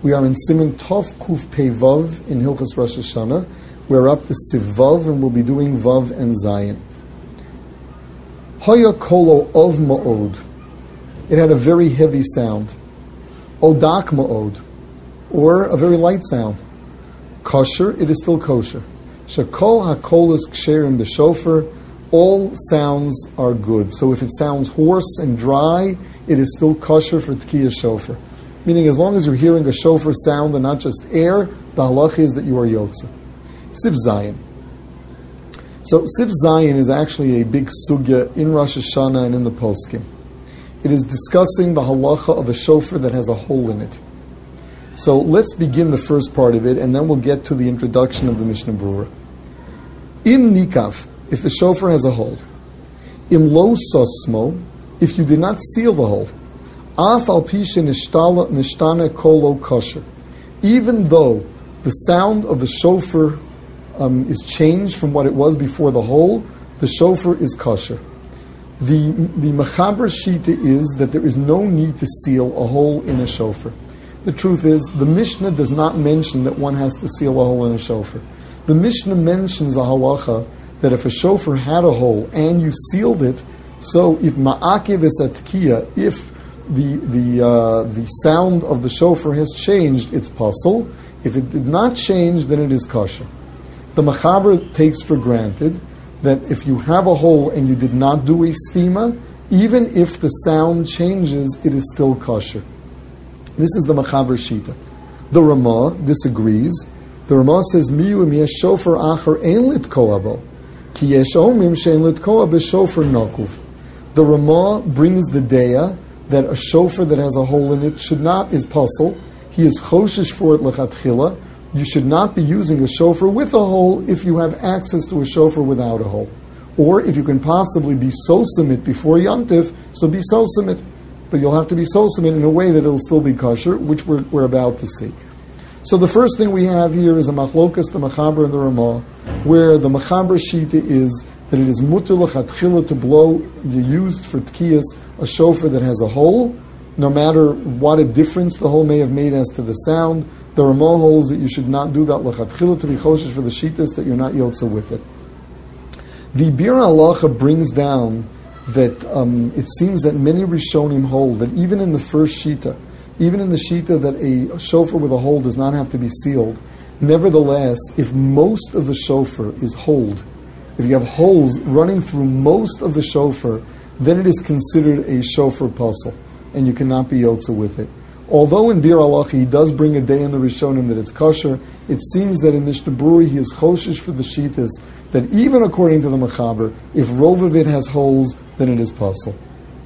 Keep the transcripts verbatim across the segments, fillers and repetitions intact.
We are in Siman Tov Kuf Pei Vav in Hilchos Rosh Hashanah. We're up to Siv Vav, and we'll be doing Vav and Zayin. Hoya Kolo Ov Ma'od. It had a very heavy sound. Odak Ma'od. Or a very light sound. Kosher, it is still kosher. Shekol HaKolos Ksherim B'Shofar. All sounds are good. So if it sounds hoarse and dry, it is still kosher for Tkiyah Shofar. Meaning, as long as you're hearing a shofar sound and not just air, the halach is that you are Yotze. Siv Zayin. So Siv Zayin is actually a big sugya in Rosh Hashanah and in the Poskim. It is discussing the halacha of a shofar that has a hole in it. So let's begin the first part of it, and then we'll get to the introduction of the Mishnah Berurah. In Nikaf, if the shofar has a hole. Im lo sosmo, if you did not seal the hole. Af al pisha nishtana kolo kosher. Even though the sound of the shofar um, is changed from what it was before the hole, the shofar is kosher. The the Mechaber Shita is that there is no need to seal a hole in a shofar. The truth is, the Mishnah does not mention that one has to seal a hole in a shofar. The Mishnah mentions a halacha that if a shofar had a hole and you sealed it, so if ma'akev es atkiya, if the the uh, the sound of the shofar has changed, it's pasul. If it did not change, then it is kosher. The Mechaber takes for granted that if you have a hole and you did not do a stima, even if the sound changes, it is still kosher. This is the Mechaber Shita. The Ramah disagrees. The Ramah says, "Miyu im yesh shofar acher ein litkoa bo, ki yesh omrim she'en litkoa b'shofar nokuv." The Ramah brings the deya that a shofar that has a hole in it should not, is pasul. He is choshish for it lechatchila. You should not be using a shofar with a hole if you have access to a shofar without a hole. Or if you can possibly be sosamit before Yantif, so be sosamit. But you'll have to be sosamit in a way that it'll still be kosher, which we're, we're about to see. So the first thing we have here is a machlokas, the Mechaber and the Ramah, where the Mechaber Shita is that it is mutter lechatchila to blow, used for tkiyas, a shofar that has a hole, no matter what a difference the hole may have made as to the sound. The Ramah holds that you should not do that lechatchila to be choshesh for the shitas, that you're not yotza with it. The Bir Halacha brings down that um, it seems that many Rishonim hold that even in the first shita, even in the shita that a shofar with a hole does not have to be sealed, nevertheless, if most of the shofar is holed, if you have holes running through most of the shofar, then it is considered a shofar pasul, and you cannot be yotza with it. Although in Bir Halacha he does bring a day in the Rishonim that it's kosher, it seems that in Mishnah Berurah he is choshish for the shitas, that even according to the Mechaber, if rov of it has holes, then it is pasul.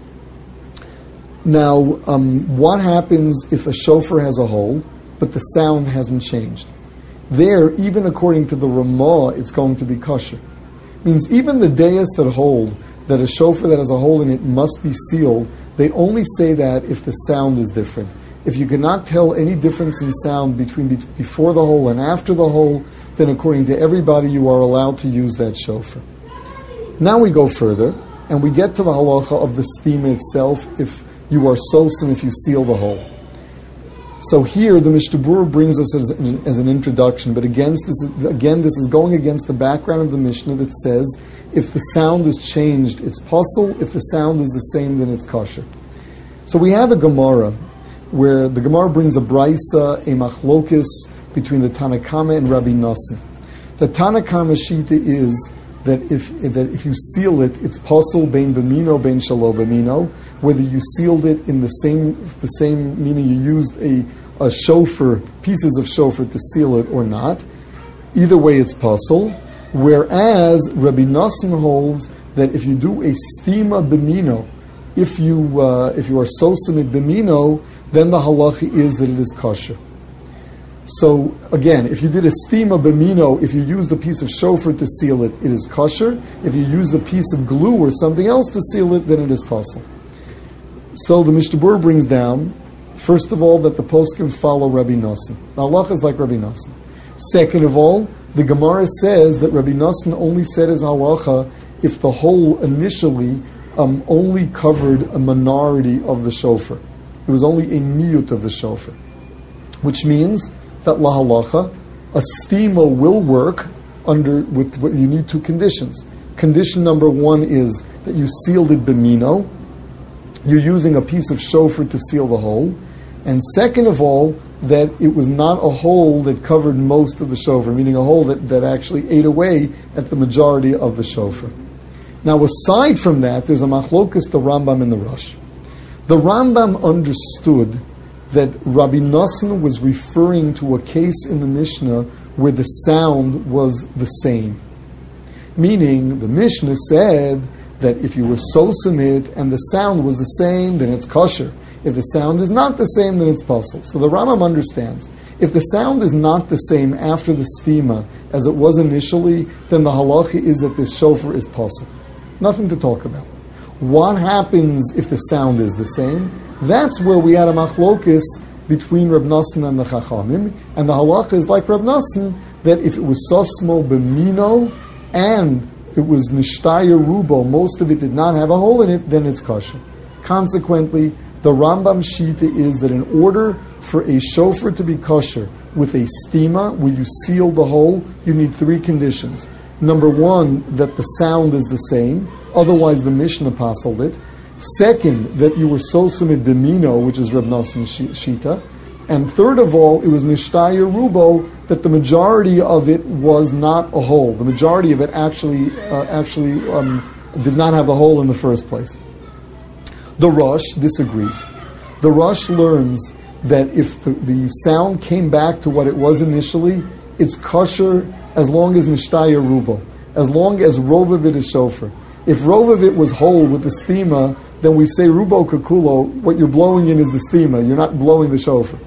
Now, um, what happens if a shofar has a hole, but the sound hasn't changed? There, even according to the Ramah, it's going to be kosher. Means even the deyas that hold that a shofar that has a hole in it must be sealed, they only say that if the sound is different. If you cannot tell any difference in sound between be- before the hole and after the hole, then according to everybody you are allowed to use that shofar. Now we go further, and we get to the halacha of the stima itself, if you are sosim, if you seal the hole. So here, the Mishnah Berurah brings us as, as an introduction, but against this, again, this is going against the background of the Mishnah that says, if the sound is changed, it's pasul. If the sound is the same, then it's kosher. So we have a Gemara, where the Gemara brings a brisa, a machlokis, between the Tanakama and Rabbi Nosson. The Tanakama shita is that if that if you seal it, it's pasul bein b'mino, bein shalo b'mino, whether you sealed it in the same the same meaning you used a, a shofar, pieces of shofar to seal it or not. Either way, it's pasul. Whereas Rabbi Nosson holds that if you do a stima b'mino, if you uh, if you are sosamid b'mino, then the halacha is that it is kosher. So again, if you did a stima b'mino, if you used a piece of shofar to seal it, it is kosher. If you used a piece of glue or something else to seal it, then it is pasul. So the Mishnah Berurah brings down, first of all, that the poskim follow Rabbi Nosson. The halacha is like Rabbi Nosson. Second of all, the Gemara says that Rabbi Nosson only said his halacha if the hole initially um, only covered a minority of the shofar. It was only a miyut of the shofar. which means that lahalacha, a stima will work under with what you need two conditions. Condition number one is that you sealed it b'mino. You're using a piece of shofar to seal the hole. And second of all, that it was not a hole that covered most of the shofar, meaning a hole that, that actually ate away at the majority of the shofar. Now, aside from that, there's a machlokas, the Rambam and the Rosh. The Rambam understood that Rabbi Nosson was referring to a case in the Mishnah where the sound was the same. Meaning, the Mishnah said that if you were sosim it and the sound was the same, then it's kosher. If the sound is not the same, then it's pasul. So the Rambam understands. If the sound is not the same after the stima as it was initially, then the halacha is that this shofar is pasul. Nothing to talk about. What happens if the sound is the same? That's where we had a machlokis between Reb Nosson and the Chachamim, and the halacha is like Reb Nosson, that if it was sosmo b'mino and it was nishtaya rubo, most of it did not have a hole in it, then it's kosher. Consequently, the Rambam Shita is that in order for a shofar to be kosher with a stima, where you seal the hole, you need three conditions. Number one, that the sound is the same, otherwise the Mishnah pasaled it. Second, that you were sosimid b'mino, which is Reb Nosson Shita. And third of all, it was nishtaya rubo, that the majority of it was not a hole. The majority of it actually uh, actually um, did not have a hole in the first place. The Rosh disagrees. The Rosh learns that if the, the sound came back to what it was initially, it's kosher as long as nishtaya rubo, as long as rov of it is shofar. If rov of it was whole with the stima, then we say rubo kakulo, what you're blowing in is the stima, you're not blowing the shofar.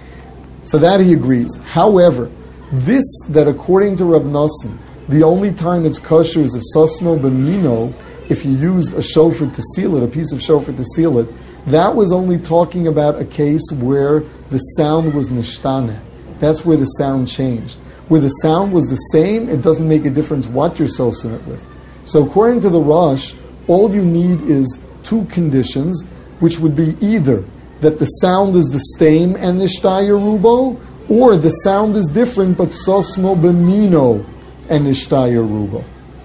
So that he agrees. However, this, that according to Reb Nosson, the only time it's kosher is a sosmo b'mino, if you used a shofar to seal it, a piece of shofar to seal it, that was only talking about a case where the sound was nishtana. That's where the sound changed. Where the sound was the same, it doesn't make a difference what you're sosim it with. So according to the Rosh, all you need is two conditions, which would be either that the sound is the same and nishtaya rubo, or the sound is different but sosmo b'mino and nishtaya rubo.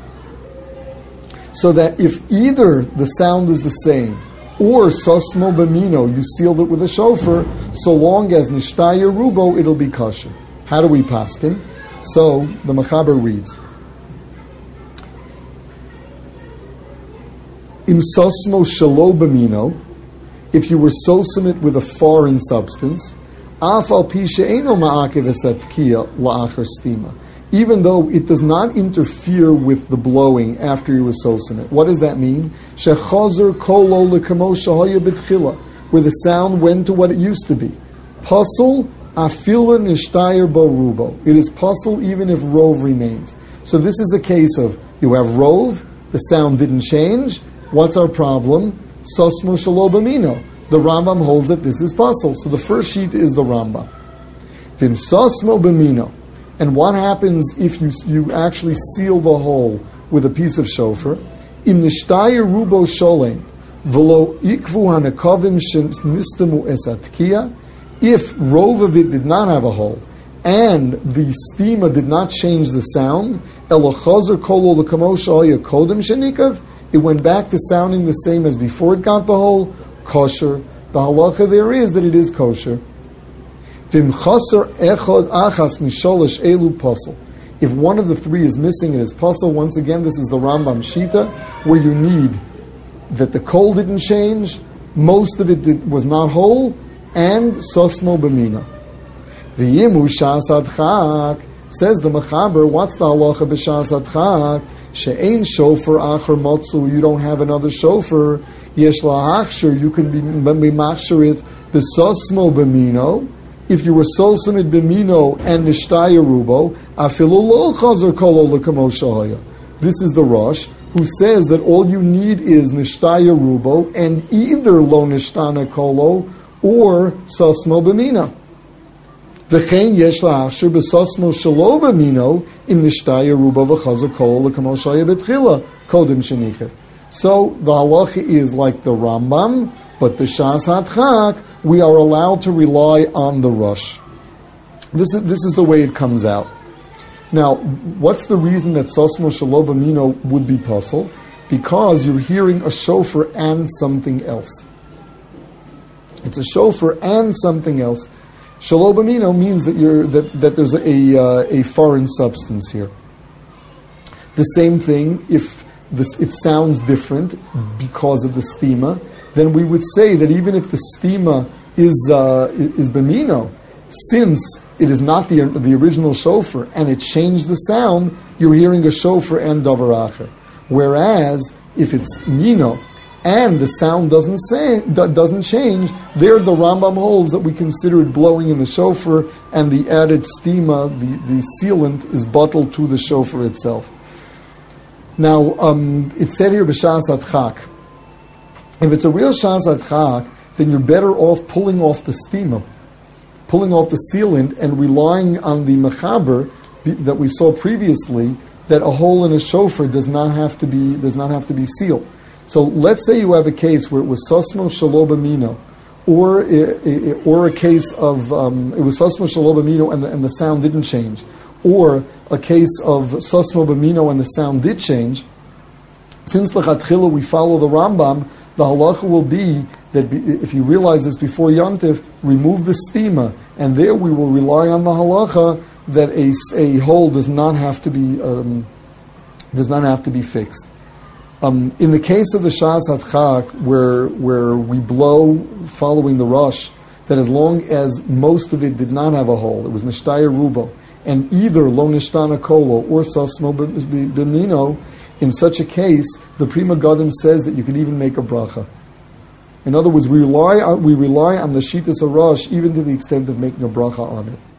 So that if either the sound is the same or sosmo b'mino, you sealed it with a shofar, so long as nishtaya rubo, it'll be kosher. How do we paskin? So the Mechaber reads, Im sosmo shelo b'mino, if you were sosim it with a foreign substance, af al pi she'eno ma'akev esatkiya la'achar stima, even though it does not interfere with the blowing after you were sosim it. What does that mean? Shechazer kolo lekamo shahaya b'tchila, where the sound went to what it used to be. Pasul afila nishtayir bo rubo. It is pasul even if rov remains. So this is a case of, you have rov, the sound didn't change. What's our problem? Sosmo shelo b'mino. The Rambam holds that this is pasul. So the first sheet is the Rambam. Vim sosmo b'mino. And what happens if you you actually seal the hole with a piece of shofar? Im nishtayir rubo sholem v'lo ikvu hanakovim shenistamu esatkiya. If rov of it did not have a hole and the stima did not change the sound, elochazer kolo lekamo shahaya kodem shenikav, it went back to sounding the same as before it got the hole, kosher. The halacha there is that it is kosher. Vim chaser echad achas misholosh elu pasul. If one of the three is missing, it is pasul. Once again, this is the Rambam Shita, where you need that the kol didn't change, most of it did, was not whole, and sosmo b'mina. V'yimu shas adchak, says the Mechaber, what's the halacha b'shas adchak? She'ein shofar achar motzu, you don't have another shofar. Yesh la'achshir, you can be, be machshir it b'sosmo b'mino. If you were sosimid b'mino and nishtaya rubo, afilu lo chazer kolo l'kamo shahaya. This is the Rosh, who says that all you need is nishtaya rubo and either lo nishtana kolo or sosmo b'mino. V'chein yesh la'achshir b'sosmo shelo b'mino im nishtaya rubo v'chazer kolo l'kamo shahaya b'tchila kodim shenichev. So the halacha is like the Rambam, but the Shas HaTchak, we are allowed to rely on the Rosh. This is, this is the way it comes out. Now, what's the reason that Sosmo Shelo B'mino would be puzzle? Because you're hearing a shofar and something else. It's a shofar and something else. Shelo B'mino means that you're that, that there's a uh, a foreign substance here. The same thing, if this it sounds different because of the stima, then we would say that even if the stima is uh, is B'mino, since it is not the the original shofar and it changed the sound, you're hearing a shofar and davar acher. Whereas if it's mino and the sound doesn't say doesn't change, there the Rambam holds that we consider it blowing in the shofar, and the added stima, the, the sealant, is bottled to the shofar itself. Now, um, it said here b'shas adchak. If it's a real shas adchak, then you're better off pulling off the stima, pulling off the sealant, and relying on the mechaber that we saw previously, that a hole in a shofar does not have to be does not have to be sealed. So let's say you have a case where it was Sosmo Shelo B'mino, or or a case of um, it was Sosmo Shelo B'mino and the, and the sound didn't change, or a case of Sosmo B'mino and the sound did change. Since l'chatchila we follow the Rambam, the halacha will be that be, if you realize this before Yontif, remove the stima, and there we will rely on the halacha that a, a hole does not have to be um, does not have to be fixed. Um, in the case of the Shas Hadchak, where where we blow following the rush, that as long as most of it did not have a hole, it was Nishtaya Rubo, and either Lo Nishtana Kolo or Sosmo B'mino, in such a case, the Prima Gadim says that you can even make a bracha. In other words, we rely on, we rely on the Shitas Arash even to the extent of making a bracha on it.